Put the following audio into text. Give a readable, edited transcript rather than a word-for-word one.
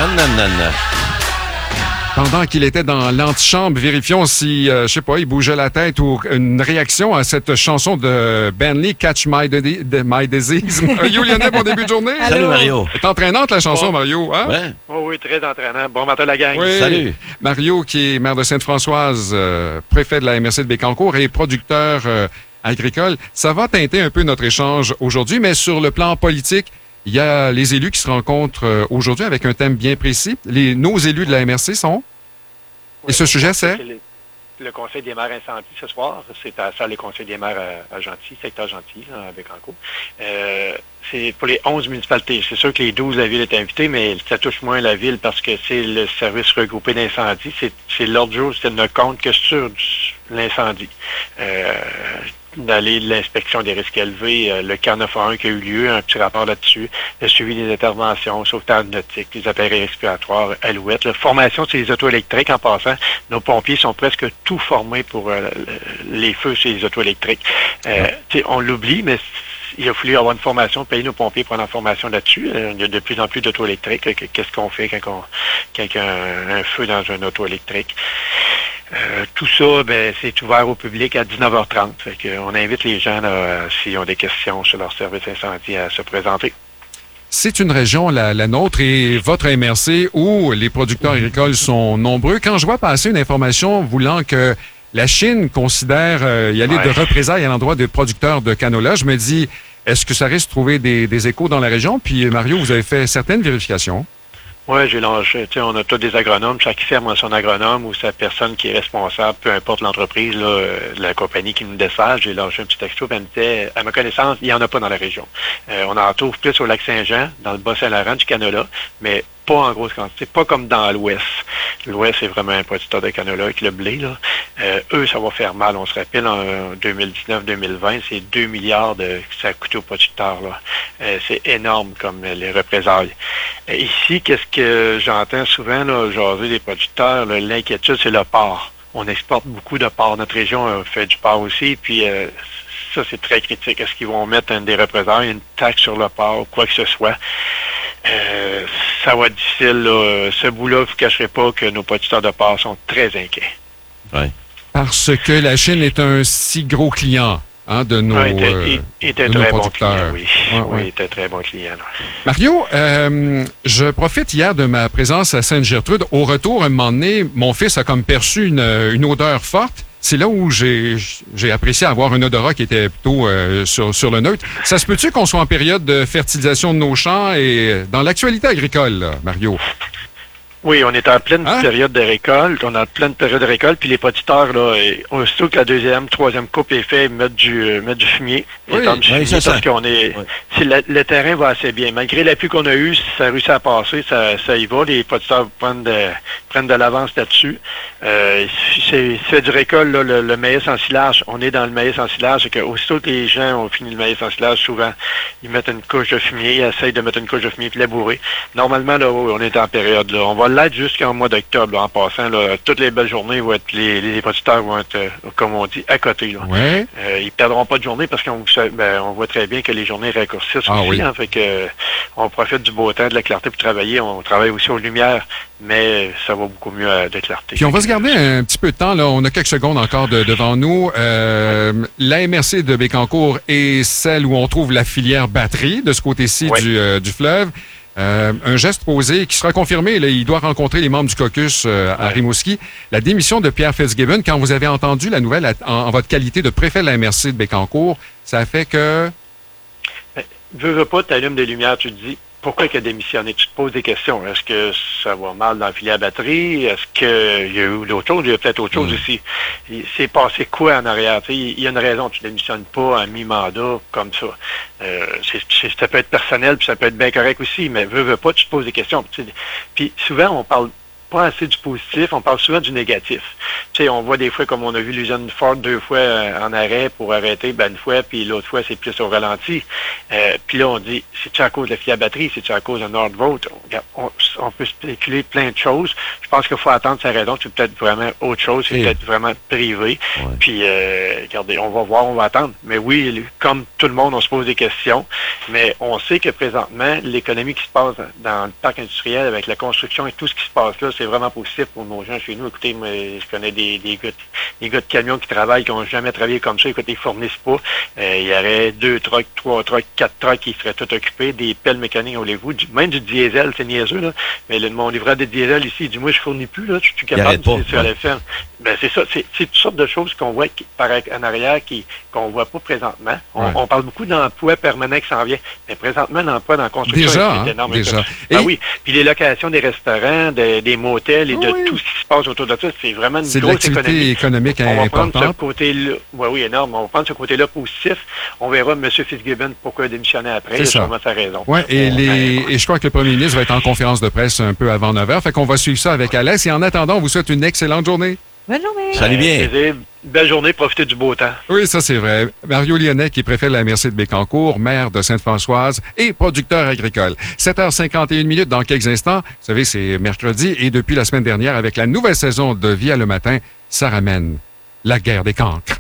non. Pendant qu'il était dans l'antichambre, vérifions si, je sais pas, il bougeait la tête ou une réaction à cette chanson de Ben Lee, Catch My Disease. Mario Lionnet, bon début de journée. Salut, Mario. C'est entraînante, la chanson, Mario. Hein? Ouais. Oh oui, très entraînant. Bon matin, la gang. Oui. Salut. Mario, qui est maire de Sainte-Françoise, préfet de la MRC de Bécancour et producteur agricole. Ça va teinter un peu notre échange aujourd'hui, mais sur le plan politique, il y a les élus qui se rencontrent aujourd'hui avec un thème bien précis. Nos élus de la MRC sont... Et ce sujet, c'est? Le Conseil des maires incendie ce soir. C'est à la salle des conseils des maires à Gentilly, secteur Gentilly, à Bécancour. C'est pour les 11 municipalités. C'est sûr que les 12 de la ville est invitée, mais ça touche moins la ville parce que c'est le service regroupé d'incendie. C'est l'ordre du jour, c'est ne compte que sur l'incendie. D'aller de l'inspection des risques élevés, le cas 911 qui a eu lieu, un petit rapport là-dessus, le suivi des interventions, sauvetage nautique, les appareils respiratoires, alouettes, la formation sur les autos électriques en passant. Nos pompiers sont presque tout formés pour les feux sur les autos électriques. On l'oublie, mais il a fallu avoir une formation, payer nos pompiers pour avoir une formation là-dessus. Il y a de plus en plus d'auto électriques. Qu'est-ce qu'on fait quand il y a un feu dans un auto électrique? Tout ça, c'est ouvert au public à 19h30. On invite les gens, s'ils ont des questions sur leur service incendie, à se présenter. C'est une région, la nôtre, et votre MRC, où les producteurs agricoles sont nombreux. Quand je vois passer une information voulant que la Chine considère y aller de représailles à l'endroit des producteurs de canola, je me dis, est-ce que ça risque de trouver des échos dans la région? Puis, Mario, vous avez fait certaines vérifications. Oui, j'ai lancé. On a tous des agronomes. Chaque ferme a son agronome ou sa personne qui est responsable, peu importe l'entreprise, la compagnie qui nous dessert. J'ai lâché un petit texto et elle me disait, à ma connaissance, il n'y en a pas dans la région. On en trouve plus au lac Saint-Jean, dans le Bas-Saint-Laurent, du canola, mais pas en grosse quantité, pas comme dans l'Ouest. L'Ouest, c'est vraiment un producteur de canola avec le blé. Là. Eux, ça va faire mal. On se rappelle, en 2019-2020, c'est 2 milliards que ça a coûté aux producteurs. Là. C'est énorme comme les représailles. Ici, qu'est-ce que j'entends souvent, là, jaser des producteurs, là, l'inquiétude, c'est le porc. On exporte beaucoup de porc. Notre région fait du porc aussi, puis ça, c'est très critique. Est-ce qu'ils vont mettre des représailles, une taxe sur le porc ou quoi que ce soit? Ça va être difficile. Là. Ce bout-là, vous ne cacherez pas que nos producteurs de porc sont très inquiets. Ouais. Parce que la Chine est un si gros client de nos, il était de très nos bon producteurs. client, Ouais. Oui, il était très bon client. Là. Mario, je profite hier de ma présence à Sainte-Gertrude. Au retour, un moment donné, mon fils a comme perçu une odeur forte. C'est là où j'ai apprécié avoir un odorat qui était plutôt sur le neutre. Ça se peut-tu qu'on soit en période de fertilisation de nos champs et dans l'actualité agricole, là, Mario? Oui, on est en pleine période de récolte. On est en pleine période de récolte, puis les producteurs, là, aussitôt que la deuxième, troisième coupe est faite, ils mettent du fumier. Oui, parce qu'on est. Si le terrain va assez bien. Malgré l'appui qu'on a eu, si ça réussit à passer, ça y va. Les producteurs prennent de l'avance là-dessus. C'est du récolte, là, le maïs en silage. On est dans le maïs en silage. C'est que aussitôt que les gens ont fini le maïs en silage, souvent, ils mettent une couche de fumier, ils essayent de mettre une couche de fumier puis labourer. Normalement, là, on est en période, là. On va l'être jusqu'en mois d'octobre, là, en passant. Là, toutes les belles journées vont être, les producteurs vont être, comme on dit, à côté. Là. Ouais. Ils perdront pas de journée parce qu'on voit très bien que les journées raccourcissent aussi. Oui. Hein, fait que, on profite du beau temps, de la clarté pour travailler. On travaille aussi aux lumières, mais ça va beaucoup mieux de clarté. Puis on va se garder un petit peu de temps. Là. On a quelques secondes encore devant nous. La MRC de Bécancour est celle où on trouve la filière batterie de ce côté-ci du fleuve. Un geste posé qui sera confirmé. Là, il doit rencontrer les membres du caucus à Rimouski. La démission de Pierre Fitzgibbon, quand vous avez entendu la nouvelle en votre qualité de préfet de la MRC de Bécancour, ça fait que... Veux pas, tu allumes des lumières, tu te dis, pourquoi il a démissionné? Tu te poses des questions. Est-ce que ça va mal dans la filière batterie? Est-ce qu'il y a eu d'autres choses? Il y a peut-être autre chose aussi. Il s'est passé quoi en arrière? Il y a une raison. Tu ne démissionnes pas à mi-mandat comme ça. Ça peut être personnel, puis ça peut être bien correct aussi, mais veux pas, tu te poses des questions. Puis souvent, on parle pas assez du positif, on parle souvent du négatif. Tu sais, on voit des fois, comme on a vu l'usine Ford 2 fois en arrêt pour arrêter, une fois, puis l'autre fois, c'est plus au ralenti. Puis là, on dit, c'est-tu à cause de la filière batterie, c'est-tu à cause de Nordvolt? On peut spéculer plein de choses. Je pense qu'il faut attendre sa raison, c'est peut-être vraiment autre chose, c'est peut-être vraiment privé. Ouais. Puis, regardez, on va voir, on va attendre. Mais oui, comme tout le monde, on se pose des questions, mais on sait que présentement, l'économie qui se passe dans le parc industriel avec la construction et tout ce qui se passe là, c'est vraiment positif pour nos gens chez nous. Écoutez, moi, je connais des gars de camions qui travaillent, qui n'ont jamais travaillé comme ça. Écoutez, ils fournissent pas. Il y aurait 2 trucks, 3 trucks, 4 trucks qui seraient tout occupés, des pelles mécaniques, voulez-vous, même du diesel, c'est niaiseux, là. Mais mon livreur de diesel ici, il dit, moi, je fournis plus, là, je suis capable de sur la ferme. C'est ça, c'est toutes sortes de choses qu'on voit en arrière qu'on voit pas présentement. On parle beaucoup d'emplois permanents qui s'en vient, mais présentement, l'emploi dans la construction est énorme. Déjà. Oui, puis les locations des restaurants, des motels et de tout ce qui se passe autour de ça, c'est vraiment une grosse économique on va importante. prendre ce côté-là, oui, énorme. On va prendre ce côté-là positif. On verra M. Fitzgibbon pourquoi démissionner après. Il a sûrement sa raison. Oui, et je crois que le premier ministre va être en conférence de presse un peu avant 9h. Fait qu'on va suivre ça avec Alès. Et en attendant, on vous souhaite une excellente journée. Bonne journée. Salut bien. Belle journée, profitez du beau temps. Oui, ça c'est vrai. Mario Lyonnais, qui est préfet de la MRC de Bécancour, maire de Sainte-Françoise et producteur agricole. 7h51 dans quelques instants. Vous savez, c'est mercredi et depuis la semaine dernière, avec la nouvelle saison de Via le matin, ça ramène la guerre des cancres.